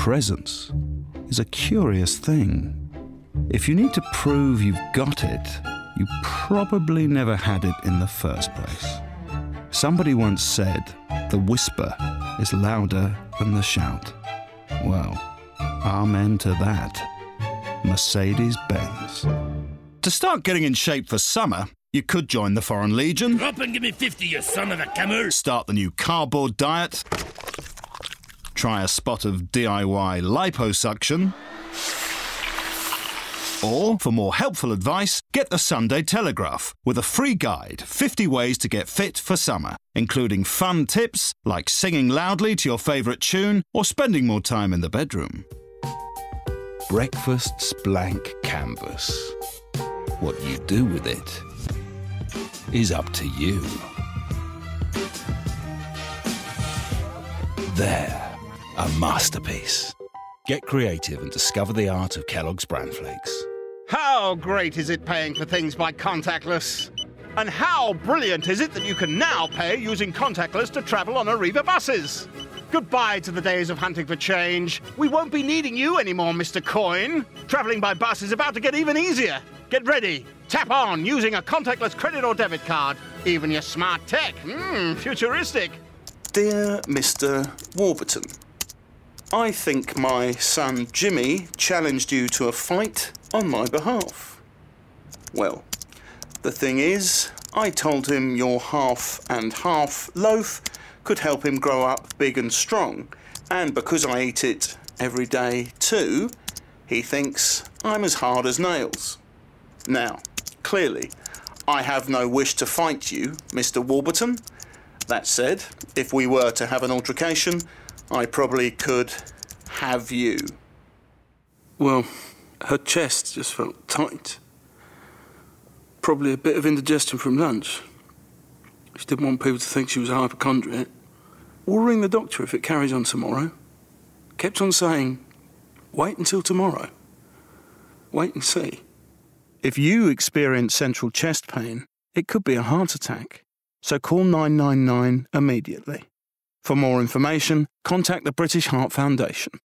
presence is a curious thing. If you need to prove you've got it, you probably never had it in the first place. Somebody once said, the whisper is louder than the shout. Well, amen to that. Mercedes-Benz. To start getting in shape for summer, you could join the Foreign Legion. Drop and give me 50, you son of a camel. Start the new cardboard diet. Try a spot of DIY liposuction. Or, for more helpful advice, get the Sunday Telegraph with a free guide, 50 ways to get fit for summer, including fun tips like singing loudly to your favourite tune or spending more time in the bedroom. Breakfast's blank canvas. What you do with it is up to you. They're a masterpiece. Get creative and discover the art of Kellogg's Bran Flakes. How great is it paying for things by contactless? And how brilliant is it that you can now pay using contactless to travel on Arriva buses? Goodbye to the days of hunting for change. We won't be needing you anymore, Mr. Coin. Travelling by bus is about to get even easier. Get ready. Tap on using a contactless credit or debit card. Even your smart tech. Futuristic. Dear Mr. Warburton, I think my son Jimmy challenged you to a fight on my behalf. Well, the thing is, I told him your half and half loaf could help him grow up big and strong, and because I eat it every day too, he thinks I'm as hard as nails. Now, clearly, I have no wish to fight you, Mr. Warburton. That said, if we were to have an altercation, I probably could have you. Well, her chest just felt tight. Probably a bit of indigestion from lunch. She didn't want people to think she was a hypochondriac. We'll ring the doctor if it carries on tomorrow. Kept on saying, wait until tomorrow. Wait and see. If you experience central chest pain, it could be a heart attack. So call 999 immediately. For more information, contact the British Heart Foundation.